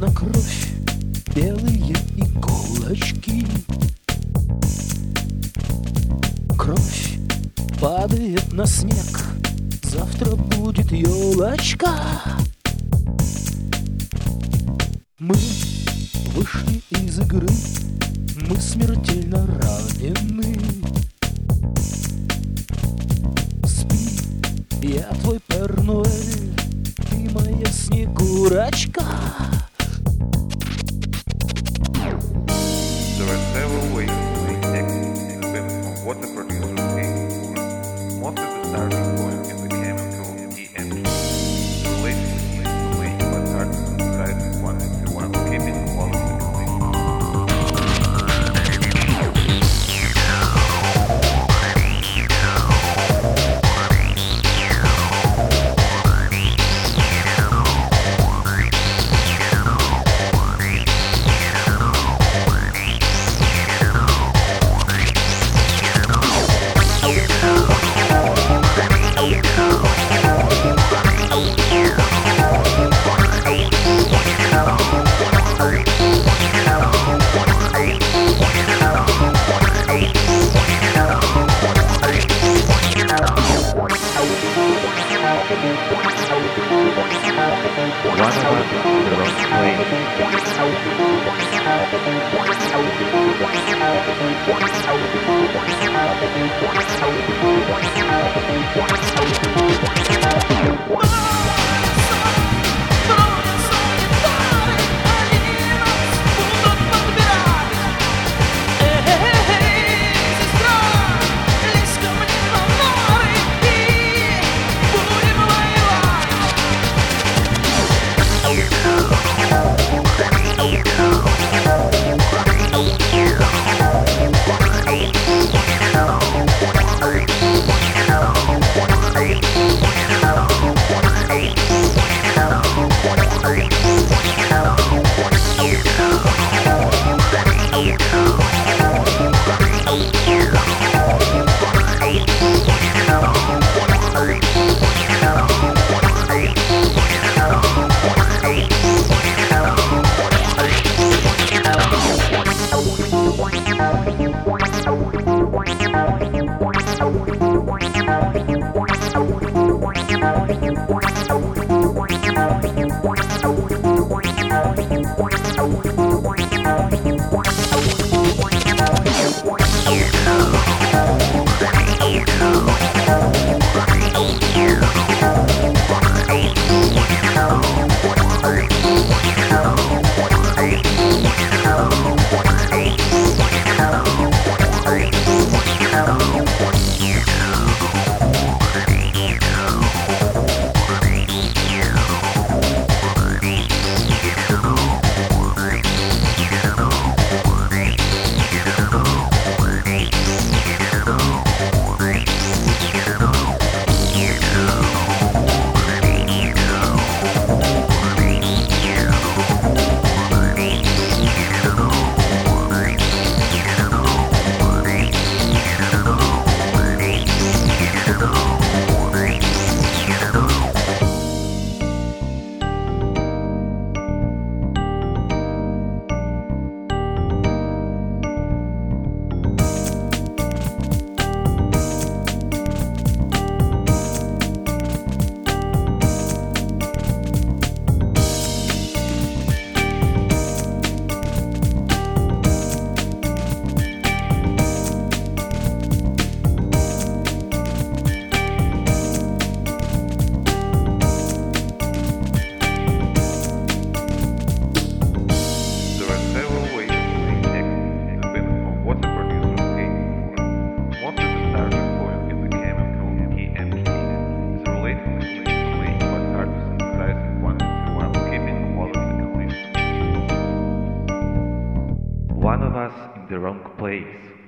на кровь белые иголочки. Кровь падает на снег, завтра будет елочка. Мы вышли из игры, мы смертельно ранены. Спи, я твой Пернуэль, ты моя Снегурочка. There are several ways to make exit depending on what the producer is aiming for. Most of the starting point is the chemical key entry. The relation is to make but hard to synthesize one into one, keeping all of the One of us in the wrong place.